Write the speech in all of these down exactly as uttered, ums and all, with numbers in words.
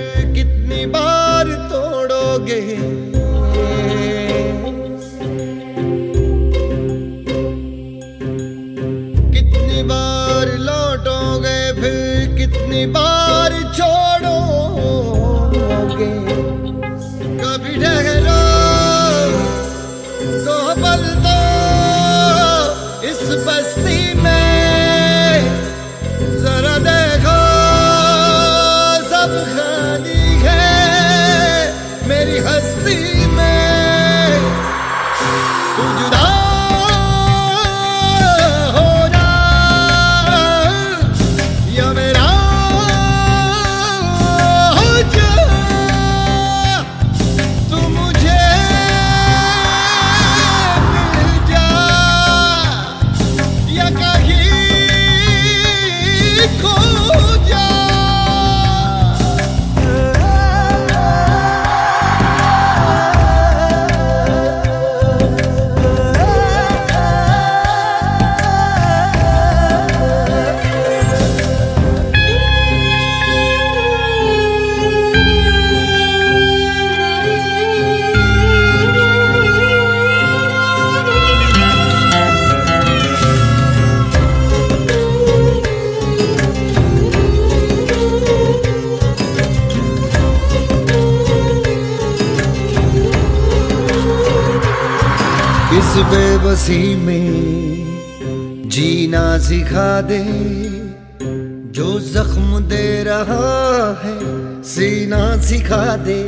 कितनी बार तोड़ोगे, कितनी बार लौटोगे, फिर कितनी बार छोड़ोगे। कभी ठहरो दो पल तो इस बस्ती में, जरा देखो सब खाली है मेरी हस्ती में। तू जुदा हो जा या मेरा हो जा, तू मुझे मिल जा या कहीं खो जा। इस बेबसी में जीना सिखा दे, जो जख्म दे रहा है सीना सिखा दे।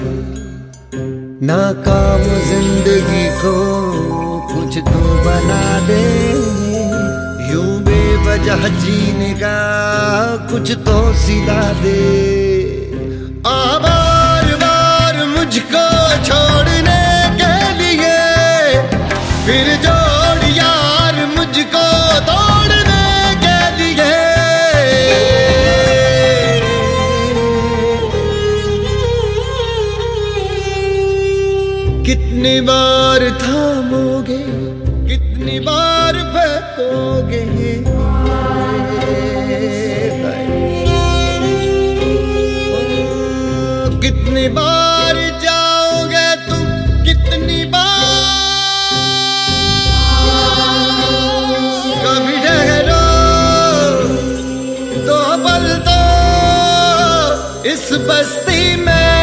नाकाम जिंदगी को कुछ तो बना दे, यूं बेवजह जीने का कुछ तो सिला दे। आ बार बार मुझको छोड़ने के लिए फिर जोड़ यार मुझको तोड़ने के लिए। कितनी बार थामोगे, कितनी बार फेंकोगे, कितनी बार जाओगे तुम, कितनी बार। कभी ठहरो दो पल तो इस बस्ती में,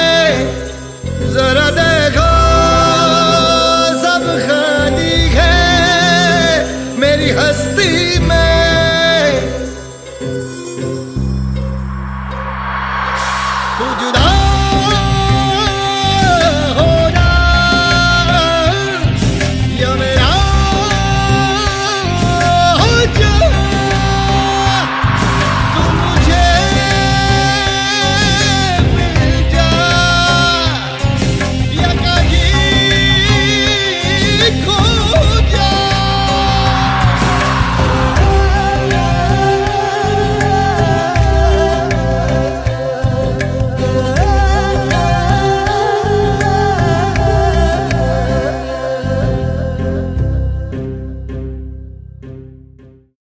जरा देखो सब खाली है मेरी हस्ती में। तू जुदा